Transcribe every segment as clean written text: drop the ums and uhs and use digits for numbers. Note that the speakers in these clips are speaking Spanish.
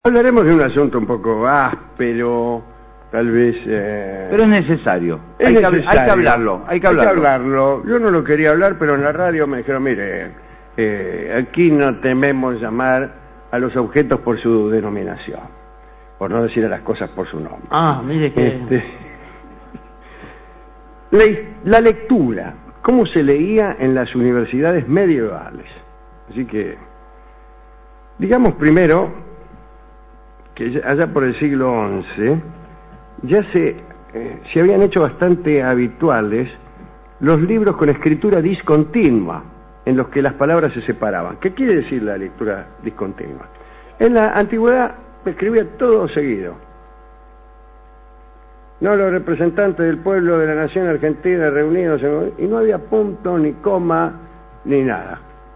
Hablaremos de un asunto un poco áspero, tal vez... Pero es necesario. Hay que hablarlo. Hay que hablarlo. Yo no lo quería hablar, pero en la radio me dijeron, mire, aquí no tememos llamar a los objetos por su denominación, por no decir a las cosas por su nombre. Ah, mire que... La lectura, cómo se leía en las universidades medievales. Así que, digamos primero... que allá por el siglo XI ya se habían hecho bastante habituales los libros con escritura discontinua, en los que las palabras se separaban. ¿Qué quiere decir la lectura discontinua? En la antigüedad se escribía todo seguido. No, los representantes del pueblo de la nación argentina reunidos, y no había punto, ni coma, ni nada.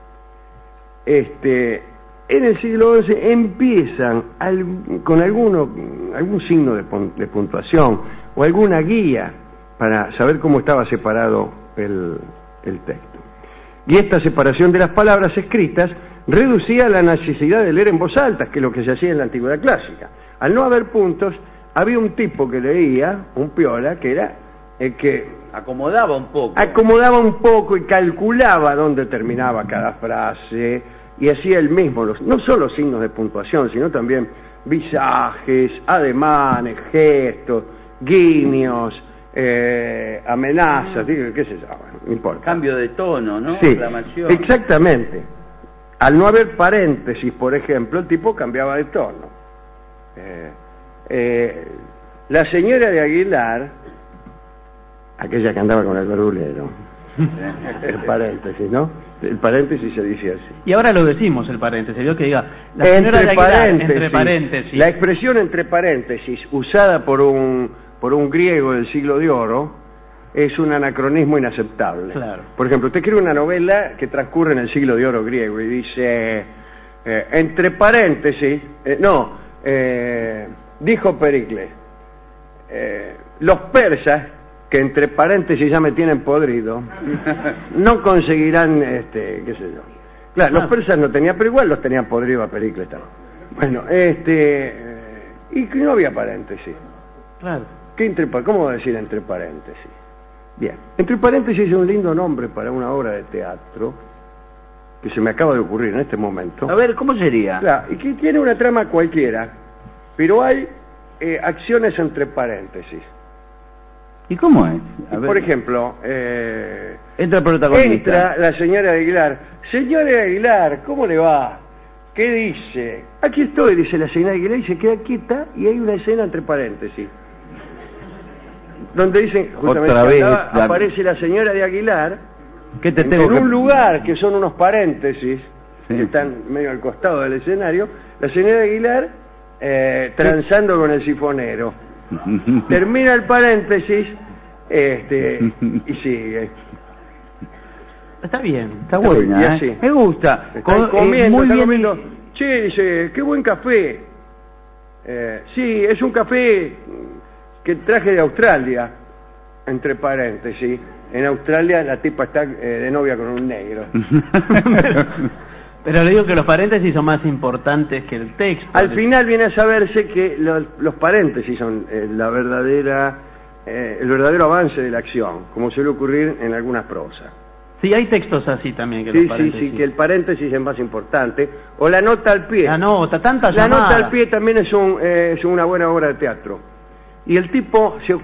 En el siglo XI empiezan con algún signo de puntuación o alguna guía para saber cómo estaba separado el texto. Y esta separación de las palabras escritas reducía la necesidad de leer en voz alta, que es lo que se hacía en la antigüedad clásica. Al no haber puntos, había un tipo que leía, un piola, que era el que acomodaba un poco y calculaba dónde terminaba cada frase, y hacía él mismo no solo signos de puntuación, sino también visajes, ademanes, gestos, guiños, amenazas, qué sé yo, no importa. Cambio de tono, ¿no? Sí, exclamación. Exactamente. Al no haber paréntesis, por ejemplo, el tipo cambiaba de tono. La señora de Aguilar, aquella que andaba con el verdulero, el paréntesis, ¿no? El paréntesis se dice así. Y ahora lo decimos, el paréntesis. Yo que diga, la señora de Aguilar, entre paréntesis. La expresión entre paréntesis, usada por un griego del siglo de oro, es un anacronismo inaceptable. Claro. Por ejemplo, usted escribe una novela que transcurre en el siglo de oro griego y dice, entre paréntesis, dijo Pericles, los persas, que entre paréntesis ya me tienen podrido, no conseguirán, qué sé yo. Claro, los persas no tenían, pero igual los tenían podrido a Pericles también. Bueno, y que no había paréntesis. Claro. ¿Cómo decir entre paréntesis? Bien, entre paréntesis es un lindo nombre para una obra de teatro que se me acaba de ocurrir en este momento. A ver, ¿cómo sería? Claro, y que tiene una trama cualquiera, pero hay acciones entre paréntesis. ¿Y cómo es? Por ejemplo, entra el protagonista. Entra la señora de Aguilar. Señora de Aguilar, ¿cómo le va? ¿Qué dice? Aquí estoy, dice la señora de Aguilar, y se queda quieta, y hay una escena entre paréntesis, donde dicen, justamente, otra vez, aparece la señora de Aguilar, ¿qué te en un lugar que son unos paréntesis, que están medio al costado del escenario, la señora de Aguilar transando con el sifonero. Termina el paréntesis y sigue. Está bien. Está buena, y así. Me gusta. Están comiendo, muy bien. comiendo. Che, dice, qué buen café. Sí, es un café que traje de Australia, entre paréntesis. En Australia la tipa está de novia con un negro. Pero le digo que los paréntesis son más importantes que el texto. Al final viene a saberse que los paréntesis son el verdadero avance de la acción, como suele ocurrir en algunas prosas. Sí, hay textos así también que los paréntesis. Sí, que el paréntesis es más importante. O la nota al pie. La nota, tanta La llamada. nota al pie también es una buena obra de teatro. Y el tipo son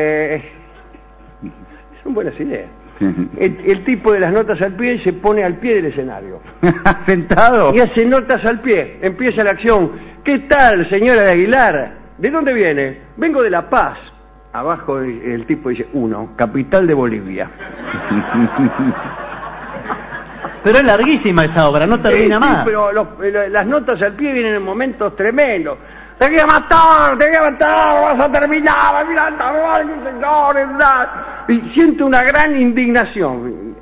buenas ideas. El tipo de las notas al pie se pone al pie del escenario. ¿Sentado? Y hace notas al pie. Empieza la acción. ¿Qué tal, señora de Aguilar? ¿De dónde viene? Vengo de La Paz. Abajo el tipo dice, capital de Bolivia. Pero es larguísima esa obra, no termina más. Pero las notas al pie vienen en momentos tremendos. Te voy a matar, vas a terminar, señores. Y siento una gran indignación.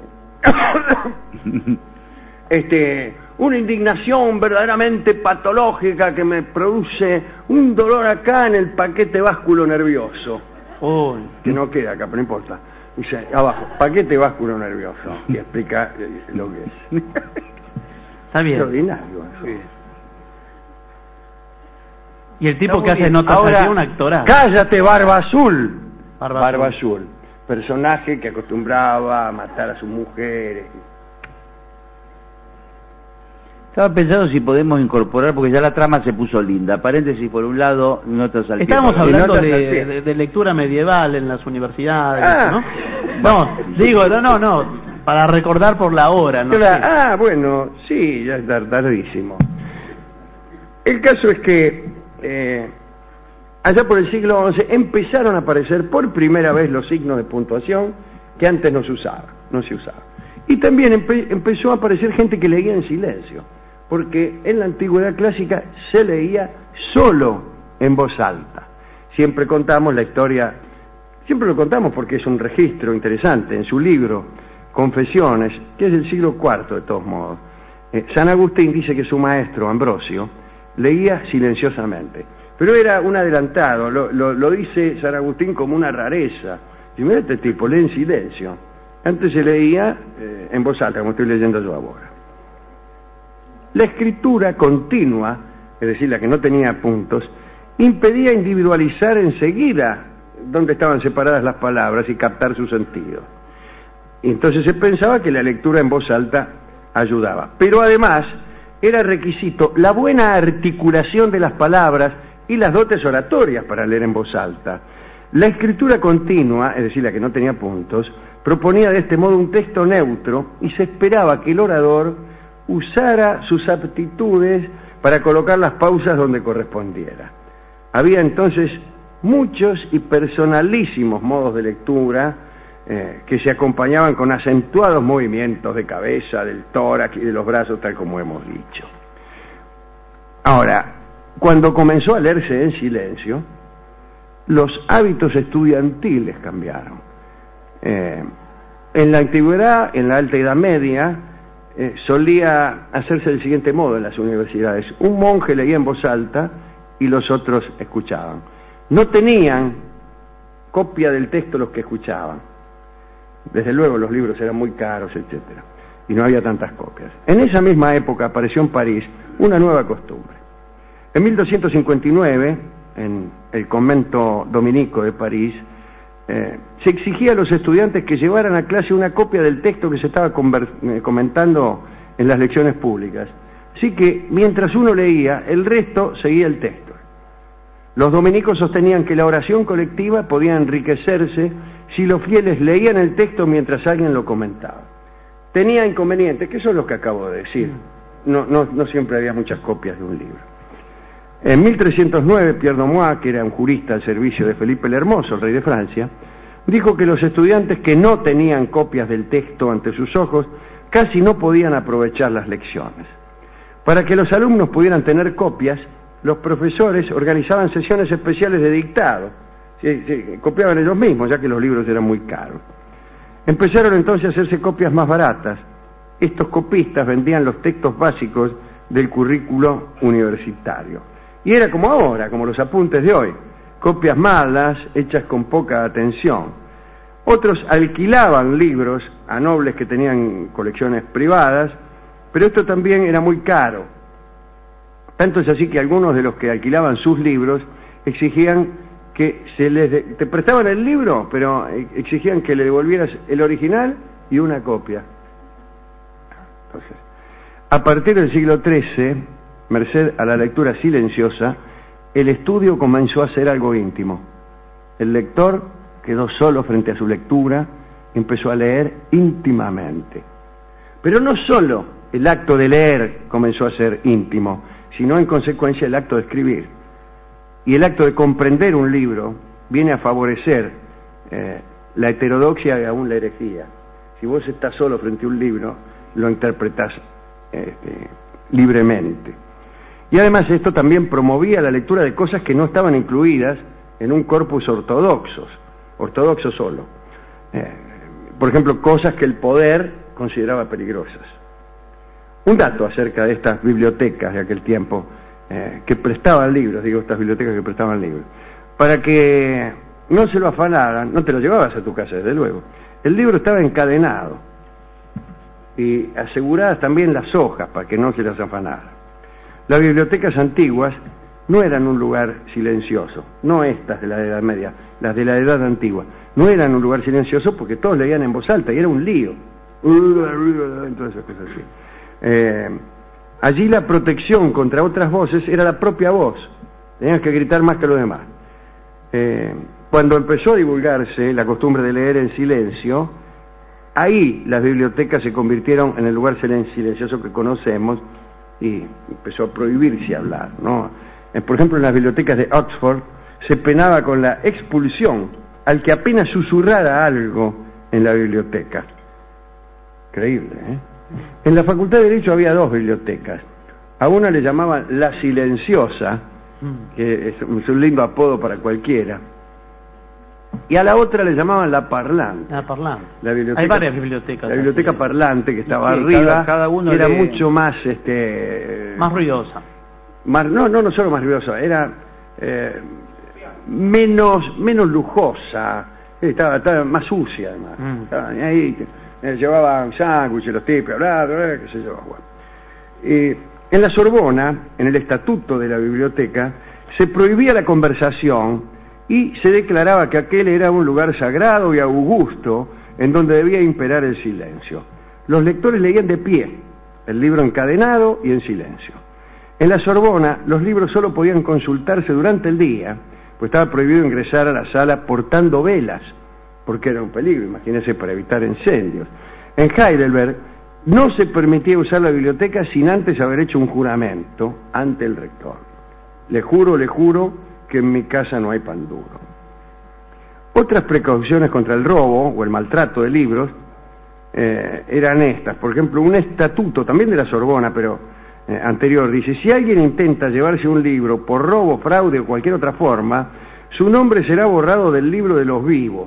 Una indignación verdaderamente patológica que me produce un dolor acá en el paquete básculo nervioso. Que no queda acá, pero no importa. Dice abajo, paquete básculo nervioso. Y explica lo que es. Está bien. Extraordinario eso. Sí. Y el tipo que hace notas ahora, aquí un actorazo. Cállate, Barba Azul. Barba Azul. Personaje que acostumbraba a matar a sus mujeres. Estaba pensando si podemos incorporar, porque ya la trama se puso linda. Paréntesis, por un lado, notas al Estábamos pie. hablando notas al pie. de lectura medieval en las universidades, ¿no? No, digo, no, para recordar por la hora, ¿no? Claro. Bueno, sí, ya es tardísimo. El caso es que allá por el siglo XI empezaron a aparecer por primera vez los signos de puntuación que antes no se usaba. Y también empezó a aparecer gente que leía en silencio, porque en la antigüedad clásica se leía solo en voz alta. Siempre contamos la historia, siempre lo contamos porque es un registro interesante en su libro Confesiones, que es del siglo IV de todos modos. San Agustín dice que su maestro, Ambrosio, leía silenciosamente, pero era un adelantado, lo dice San Agustín como una rareza. Y mira, este tipo lee en silencio. Antes se leía en voz alta, como estoy leyendo yo ahora. La escritura continua, es decir, la que no tenía puntos, impedía individualizar enseguida dónde estaban separadas las palabras y captar su sentido. Y entonces se pensaba que la lectura en voz alta ayudaba. Pero además era requisito la buena articulación de las palabras y las dotes oratorias para leer en voz alta. La escritura continua, es decir, la que no tenía puntos, proponía de este modo un texto neutro y se esperaba que el orador usara sus aptitudes para colocar las pausas donde correspondiera. Había entonces muchos y personalísimos modos de lectura que se acompañaban con acentuados movimientos de cabeza, del tórax y de los brazos, tal como hemos dicho. Ahora, cuando comenzó a leerse en silencio, los hábitos estudiantiles cambiaron. En la antigüedad, en la Alta Edad Media, solía hacerse del siguiente modo en las universidades. Un monje leía en voz alta y los otros escuchaban. No tenían copia del texto los que escuchaban. Desde luego los libros eran muy caros, etcétera, y no había tantas copias. En esa misma época apareció en París una nueva costumbre. En 1259, en el convento dominico de París, se exigía a los estudiantes que llevaran a clase una copia del texto que se estaba comentando en las lecciones públicas. Así que mientras uno leía, el resto seguía el texto. Los dominicos sostenían que la oración colectiva podía enriquecerse si los fieles leían el texto mientras alguien lo comentaba. Tenía inconvenientes, que son los que acabo de decir. No siempre había muchas copias de un libro. En 1309, Pierre Domois, que era un jurista al servicio de Felipe el Hermoso, el rey de Francia, dijo que los estudiantes que no tenían copias del texto ante sus ojos casi no podían aprovechar las lecciones. Para que los alumnos pudieran tener copias, los profesores organizaban sesiones especiales de dictado. Sí, copiaban ellos mismos, ya que los libros eran muy caros. Empezaron entonces a hacerse copias más baratas. Estos copistas vendían los textos básicos del currículo universitario. Y era como ahora, como los apuntes de hoy, copias malas, hechas con poca atención. Otros alquilaban libros a nobles que tenían colecciones privadas, pero esto también era muy caro. Tanto es así que algunos de los que alquilaban sus libros exigían que te prestaban el libro, pero exigían que le devolvieras el original y una copia. Entonces, a partir del siglo XIII, merced a la lectura silenciosa, el estudio comenzó a ser algo íntimo. El lector quedó solo frente a su lectura, empezó a leer íntimamente. Pero no solo el acto de leer comenzó a ser íntimo, sino en consecuencia el acto de escribir. Y el acto de comprender un libro viene a favorecer la heterodoxia y aún la herejía. Si vos estás solo frente a un libro, lo interpretás libremente. Y además esto también promovía la lectura de cosas que no estaban incluidas en un corpus ortodoxo solo. Por ejemplo, cosas que el poder consideraba peligrosas. Un dato acerca de estas bibliotecas de aquel tiempo que prestaban libros, estas bibliotecas que prestaban libros, para que no se lo afanaran, no te lo llevabas a tu casa, desde luego. El libro estaba encadenado y aseguradas también las hojas para que no se las afanaran. Las bibliotecas antiguas no eran un lugar silencioso, no estas de la Edad Media, las de la Edad Antigua, no eran un lugar silencioso porque todos leían en voz alta y era un lío, todas esas cosas así. Allí la protección contra otras voces era la propia voz, tenías que gritar más que los demás. Cuando empezó a divulgarse la costumbre de leer en silencio, ahí las bibliotecas se convirtieron en el lugar silencioso que conocemos y empezó a prohibirse hablar, ¿no? Por ejemplo, en las bibliotecas de Oxford se penaba con la expulsión al que apenas susurrara algo en la biblioteca. Increíble, ¿eh? En la Facultad de Derecho había 2 bibliotecas. A una le llamaban La Silenciosa, que es un lindo apodo para cualquiera, y a la otra le llamaban La Parlante. La Parlante. La biblioteca, hay varias bibliotecas. La biblioteca parlante, que estaba sí, arriba, cada uno era lee... mucho más... más ruidosa. no solo más ruidosa, era menos lujosa, estaba más sucia además. Estaban ahí, llevaban sándwiches los tipos, qué sé yo. Bueno. En la Sorbona, en el estatuto de la biblioteca, se prohibía la conversación y se declaraba que aquel era un lugar sagrado y augusto en donde debía imperar el silencio. Los lectores leían de pie, el libro encadenado y en silencio. En la Sorbona, los libros solo podían consultarse durante el día, pues estaba prohibido ingresar a la sala portando velas, porque era un peligro, imagínense, para evitar incendios. En Heidelberg no se permitía usar la biblioteca sin antes haber hecho un juramento ante el rector. Le juro que en mi casa no hay pan duro. Otras precauciones contra el robo o el maltrato de libros eran estas. Por ejemplo, un estatuto, también de la Sorbona, pero anterior, dice: si alguien intenta llevarse un libro por robo, fraude o cualquier otra forma, su nombre será borrado del libro de los vivos.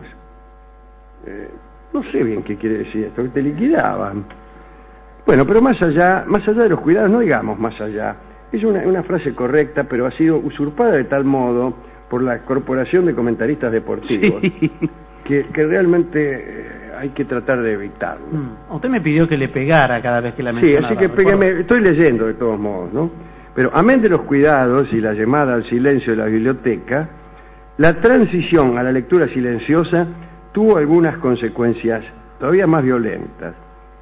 No sé bien qué quiere decir esto, que te liquidaban. Bueno, pero más allá de los cuidados, no digamos más allá, es una frase correcta, pero ha sido usurpada de tal modo por la Corporación de Comentaristas Deportivos, sí, que realmente hay que tratar de evitarlo. Usted me pidió que le pegara cada vez que la mencionaba. Sí, así que pégueme, estoy leyendo de todos modos, ¿no? Pero amén de los cuidados y la llamada al silencio de la biblioteca, la transición a la lectura silenciosa tuvo algunas consecuencias todavía más violentas.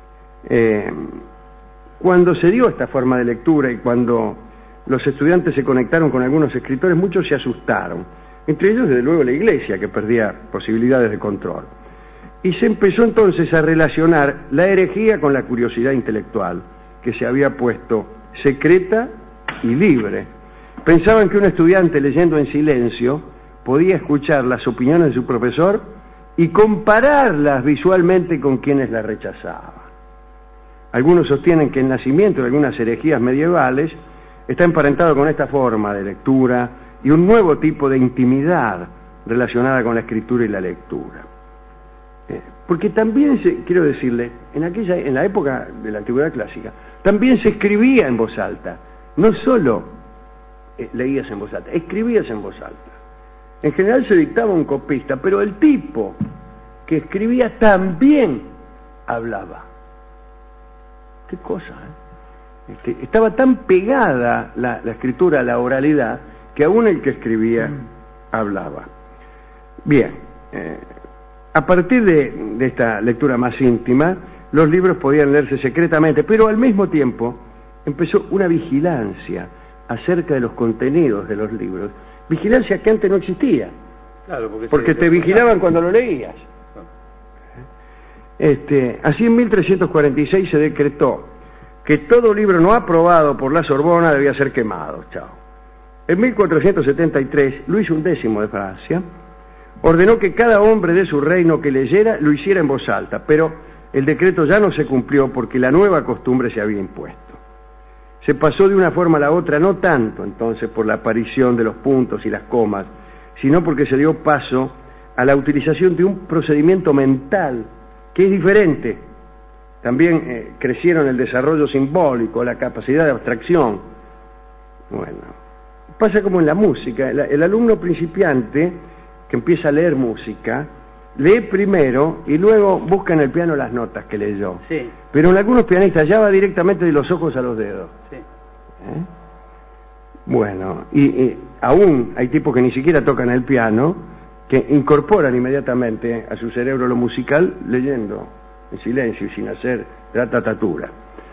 Cuando se dio esta forma de lectura y cuando los estudiantes se conectaron con algunos escritores, muchos se asustaron, entre ellos desde luego la Iglesia, que perdía posibilidades de control, y se empezó entonces a relacionar la herejía con la curiosidad intelectual, que se había puesto secreta y libre. Pensaban que un estudiante leyendo en silencio podía escuchar las opiniones de su profesor y compararlas visualmente con quienes las rechazaban. Algunos sostienen que el nacimiento de algunas herejías medievales está emparentado con esta forma de lectura y un nuevo tipo de intimidad relacionada con la escritura y la lectura. Porque también, quiero decirle, en la época de la Antigüedad Clásica, también se escribía en voz alta. No solo leías en voz alta, escribías en voz alta. En general se dictaba un copista, pero el tipo que escribía también hablaba. Qué cosa, ¿eh? Estaba tan pegada la escritura a la oralidad que aún el que escribía hablaba. Bien, a partir de esta lectura más íntima, los libros podían leerse secretamente, pero al mismo tiempo empezó una vigilancia acerca de los contenidos de los libros, vigilancia que antes no existía, claro, porque te vigilaban cuando lo leías. Así en 1346 se decretó que todo libro no aprobado por la Sorbona debía ser quemado. Chao. En 1473, Luis XI de Francia ordenó que cada hombre de su reino que leyera lo hiciera en voz alta, pero el decreto ya no se cumplió porque la nueva costumbre se había impuesto. Se pasó de una forma a la otra, no tanto entonces por la aparición de los puntos y las comas, sino porque se dio paso a la utilización de un procedimiento mental que es diferente. También crecieron el desarrollo simbólico, la capacidad de abstracción. Bueno, pasa como en la música. El alumno principiante que empieza a leer música, lee primero y luego busca en el piano las notas que leyó. Sí. Pero en algunos pianistas ya va directamente de los ojos a los dedos. Sí. Bueno, y aún hay tipos que ni siquiera tocan el piano, que incorporan inmediatamente a su cerebro lo musical leyendo en silencio y sin hacer ratatatura.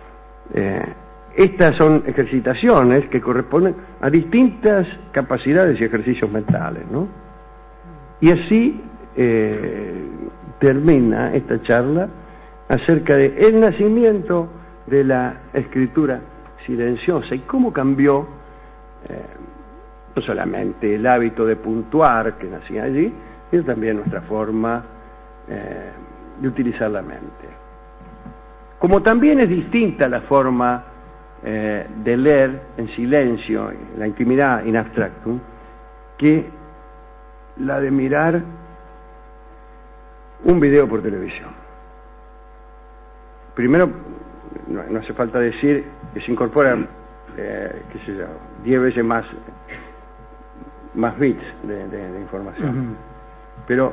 Estas son ejercitaciones que corresponden a distintas capacidades y ejercicios mentales, ¿no? Y así termina esta charla acerca de el nacimiento de la escritura silenciosa y cómo cambió no solamente el hábito de puntuar que nacía allí, sino también nuestra forma de utilizar la mente. Como también es distinta la forma de leer en silencio, en la intimidad in abstractum, que la de mirar un video por televisión. Primero, no hace falta decir que se incorporan, qué sé yo, 10 veces más bits de información. Pero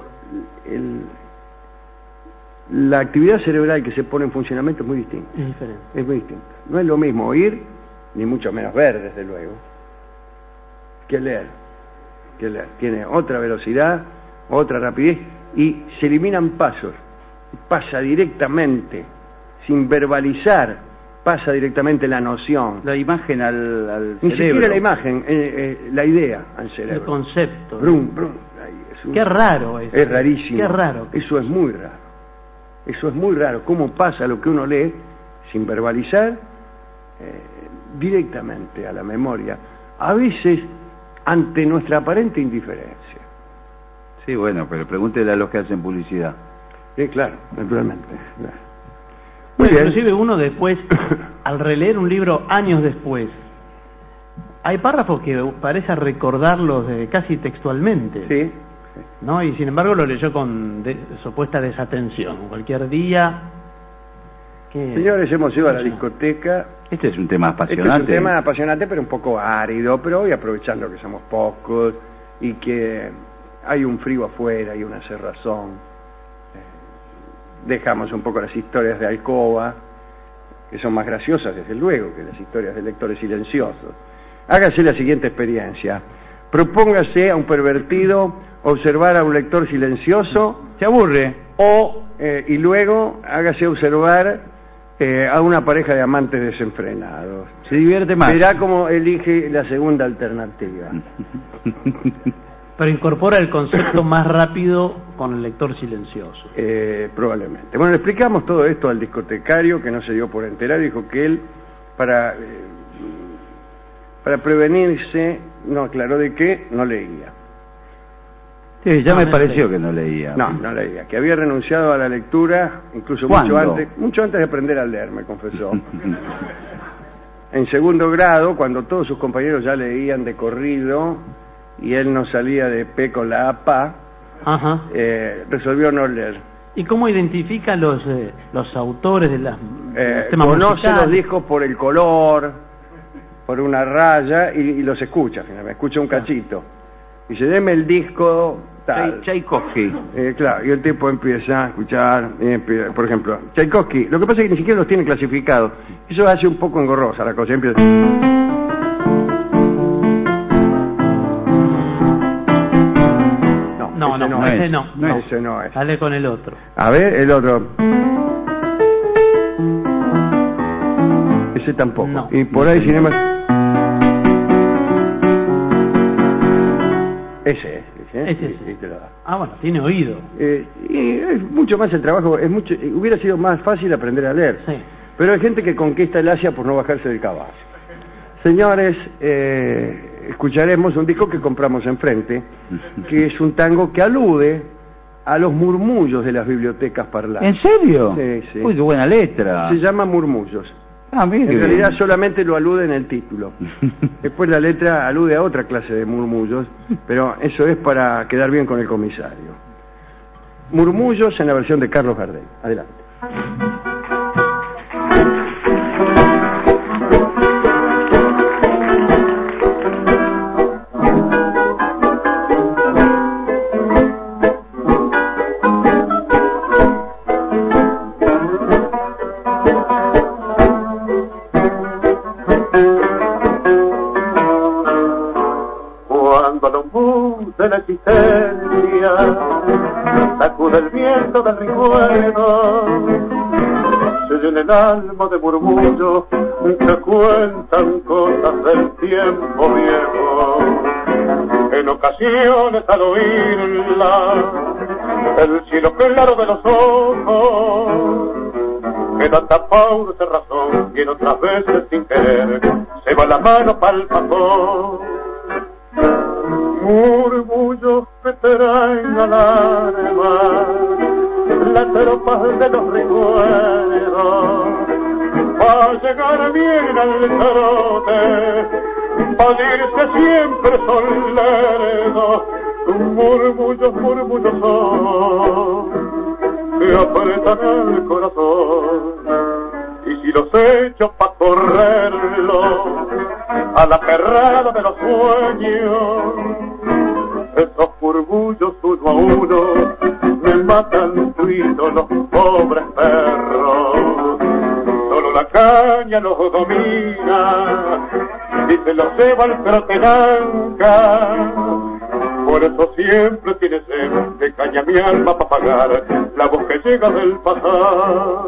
la actividad cerebral que se pone en funcionamiento es muy distinta. Es diferente. Es muy distinta. No es lo mismo oír, ni mucho menos ver, desde luego, que leer. Tiene otra velocidad, otra rapidez, y se eliminan pasos. Pasa directamente, sin verbalizar, pasa directamente la noción. La imagen al Ni cerebro. siquiera la imagen, la idea al cerebro. El concepto. Brum. Qué raro eso. Es rarísimo. Qué raro. Eso es muy raro. Eso es muy raro. Cómo pasa lo que uno lee sin verbalizar directamente a la memoria. A veces ante nuestra aparente indiferencia. Sí, bueno, pero pregúntele a los que hacen publicidad. Claro, naturalmente. Claro. Muy Bueno, bien. inclusive uno después, al releer un libro años después, hay párrafos que parece recordarlos casi textualmente. Sí. ¿No? Y sin embargo lo leyó con supuesta desatención. Cualquier día. Señores, hemos ido a la discoteca. Este es un tema Este apasionante. es un tema apasionante, pero un poco árido, pero hoy aprovechando que somos pocos y que hay un frío afuera y una cerrazón, dejamos un poco las historias de alcoba, que son más graciosas desde luego que las historias de lectores silenciosos. Hágase la siguiente experiencia: propóngase a un pervertido observar a un lector silencioso, Se aburre. y luego hágase observar a una pareja de amantes desenfrenados. Se divierte más. Verá cómo elige la segunda alternativa. Pero incorpora el concepto más rápido con el lector silencioso. Probablemente. Bueno, le explicamos todo esto al discotecario, que no se dio por enterar, dijo que él, para prevenirse, no aclaró de qué, no leía. Sí, ya No, me no pareció leía. que no leía. No leía, que había renunciado a la lectura, incluso ¿Cuándo? mucho antes de aprender a leer, me confesó. En segundo grado, cuando todos sus compañeros ya leían de corrido y él no salía de P con la APA, Ajá. resolvió no leer. ¿Y cómo identifica los autores de los temas Conoce musicales? los discos por el color, por una raya, y los escucha, finalmente, escucha un cachito. Dice, deme el disco tal. Tchaikovsky. Claro, y el tipo empieza a escuchar, por ejemplo, Tchaikovsky. Lo que pasa es que ni siquiera los tiene clasificados. Eso hace un poco engorrosa la cosa. Empieza... Ese no. Ese no es. Sale con el otro. A ver, el otro. Ese tampoco. No. Y por ahí, sin embargo... Ese es. Ese es. Y te lo da. Ah, bueno, tiene oído. Y es mucho más el trabajo, hubiera sido más fácil aprender a leer. Sí. Pero hay gente que conquista el Asia por no bajarse del caballo. Señores, escucharemos un disco que compramos enfrente, que es un tango que alude a los murmullos de las bibliotecas parlantes. ¿En serio? Sí. Uy, qué buena letra. Se llama Murmullos. Ah, mire. En realidad solamente lo alude en el título. Después la letra alude a otra clase de murmullos, pero eso es para quedar bien con el comisario. Murmullos en la versión de Carlos Gardel. Adelante. cuando los mus de la existencia sacude el viento del recuerdo, se llena el alma de murmullos que cuentan cosas del tiempo viejo. En ocasiones al oírla, el cielo claro de los ojos queda tapado de razón, y en otras veces sin querer se va la mano pa'l pasón. Murmullos que traen al alma las tropas de los recuerdos, va a llegar bien al trote, va a irse siempre solerdo. Murmullos, murmullos son que apretan el corazón, y si los echo pa' correrlo a la perrada de los sueños, esos murmullos uno a uno me matan tuito los pobres perros. Solo la caña los domina y se los lleva el crotenanca. Por eso siempre tiene sed de caña mi alma pa' pagar la voz que llega del pasado.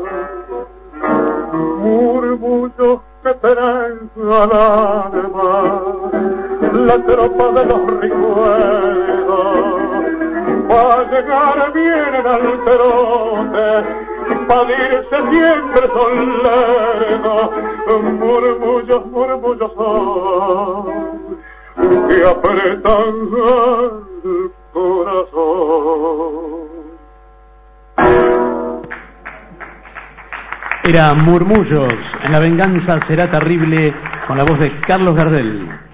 Murmullos que traen al alma la tropa de los recuerdos, va a llegar bien en alterote, va a irse siempre solerdo. Murmullos, murmullos son que apretan el corazón. Era Murmullos, en La venganza será terrible, con la voz de Carlos Gardel.